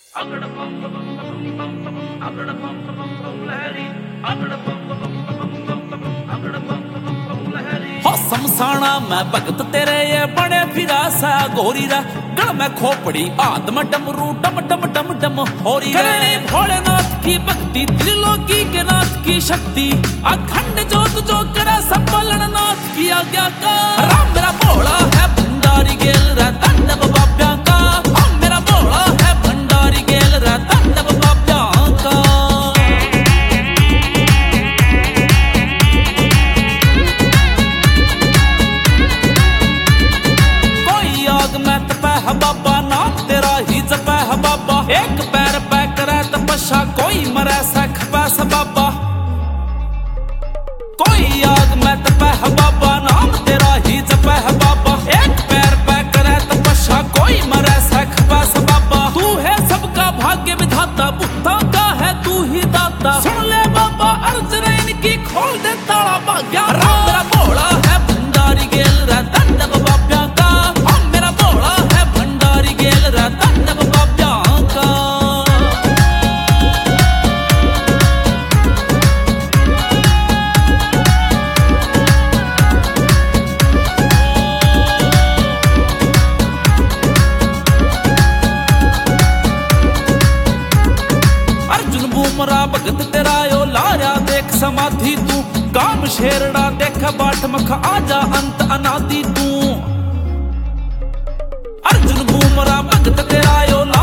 हो समसाना मैं भगत तेरे ये बड़े फिरा सा गोरी रा गल में खोपड़ी आदम डमरू डम डम डम डम होरी रे भोलेनाथ की भक्ति त्रिलोकी के नाथ की शक्ति अखंड जोत जो करे संबलन नाथ की आज्ञा का राम मेरा भोला है भंडारी गेल रा तांडव बाब्या का मेरा भोला है भंडारी गेल रा तांडव बाब्या का बाबा नाम तेरा ही जपै है बाबा एक पैर पै करे तपस्या कोई मरे सख पैस बाबा कोई आग में तपै है बाबा नाम तेरा ही जपै है बाबा एक पैर पै करे तपस्या कोई मरे सख पैस बाबा तू है सबका भाग्य विधाता बुद्धा का है तू ही दाता सुन ले बाबा अर्ज रे इनकी खोल दे ताला भाग्या राम मेरा भोला है भंडारी गेल रे तांडव बाब्या का मेरा भोला है भंडारी गेल रे तांडव बाब्या का अर्जुन बूमरा भगत तेरा यो लाया देख समाधि तू काम शेरड़ा देख बाट मख आजा अंत अनादि तू अर्जुन बूमरा भगत तेरा यो